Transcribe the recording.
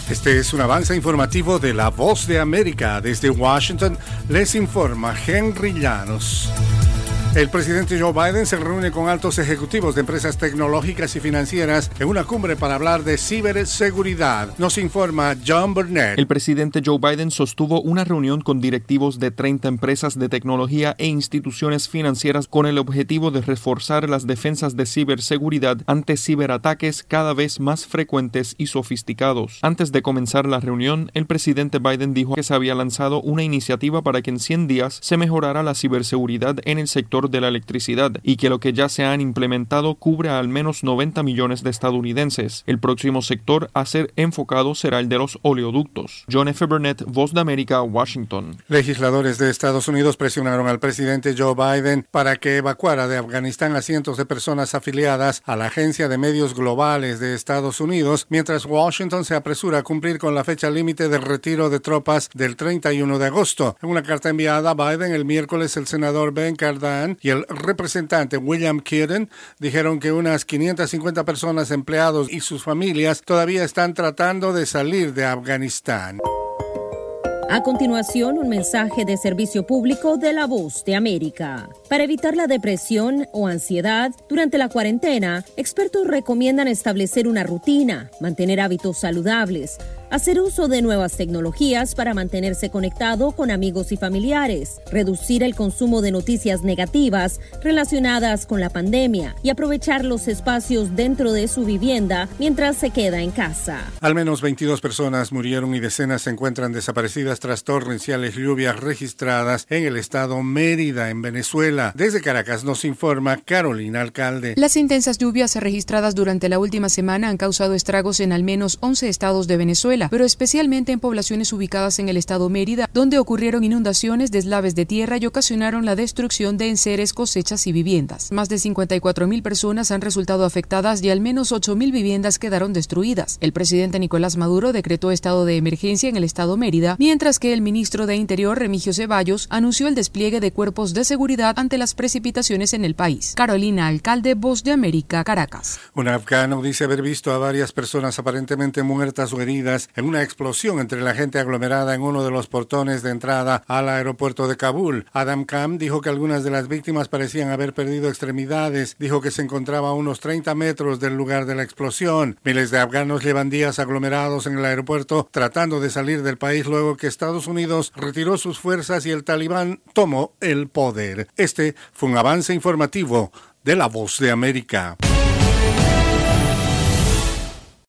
Este es un avance informativo de La Voz de América. Desde Washington les informa Henry Llanos. El presidente Joe Biden se reúne con altos ejecutivos de empresas tecnológicas y financieras en una cumbre para hablar de ciberseguridad. Nos informa John Burnett. El presidente Joe Biden sostuvo una reunión con directivos de 30 empresas de tecnología e instituciones financieras con el objetivo de reforzar las defensas de ciberseguridad ante ciberataques cada vez más frecuentes y sofisticados. Antes de comenzar la reunión, el presidente Biden dijo que se había lanzado una iniciativa para que en 100 días se mejorara la ciberseguridad en el sector de la electricidad y que lo que ya se han implementado cubre a al menos 90 millones de estadounidenses. El próximo sector a ser enfocado será el de los oleoductos. John F. Burnett, Voz de América, Washington. Legisladores de Estados Unidos presionaron al presidente Joe Biden para que evacuara de Afganistán a cientos de personas afiliadas a la Agencia de Medios Globales de Estados Unidos, mientras Washington se apresura a cumplir con la fecha límite de retiro de tropas del 31 de agosto. En una carta enviada a Biden el miércoles, el senador Ben Cardin y el representante William Kidden dijeron que unas 550 personas, empleados y sus familias todavía están tratando de salir de Afganistán. A continuación, un mensaje de servicio público de La Voz de América. Para evitar la depresión o ansiedad durante la cuarentena, expertos recomiendan establecer una rutina, mantener hábitos saludables, hacer uso de nuevas tecnologías para mantenerse conectado con amigos y familiares, reducir el consumo de noticias negativas relacionadas con la pandemia y aprovechar los espacios dentro de su vivienda mientras se queda en casa. Al menos 22 personas murieron y decenas se encuentran desaparecidas tras torrenciales lluvias registradas en el estado Mérida, en Venezuela. Desde Caracas nos informa Carolina Alcalde. Las intensas lluvias registradas durante la última semana han causado estragos en al menos 11 estados de Venezuela, pero especialmente en poblaciones ubicadas en el estado Mérida, donde ocurrieron inundaciones, deslaves de tierra y ocasionaron la destrucción de enseres, cosechas y viviendas. Más de 54,000 personas han resultado afectadas y al menos 8,000 viviendas quedaron destruidas. El presidente Nicolás Maduro decretó estado de emergencia en el estado Mérida, mientras que el ministro de Interior, Remigio Ceballos, anunció el despliegue de cuerpos de seguridad ante las precipitaciones en el país. Carolina Alcalde, Voz de América, Caracas. Un afgano dice haber visto a varias personas aparentemente muertas o heridas en una explosión entre la gente aglomerada en uno de los portones de entrada al aeropuerto de Kabul. Adam Kham dijo que algunas de las víctimas parecían haber perdido extremidades. Dijo que se encontraba a unos 30 metros del lugar de la explosión. Miles de afganos llevan días aglomerados en el aeropuerto tratando de salir del país luego que Estados Unidos retiró sus fuerzas y el Talibán tomó el poder. Este fue un avance informativo de La Voz de América.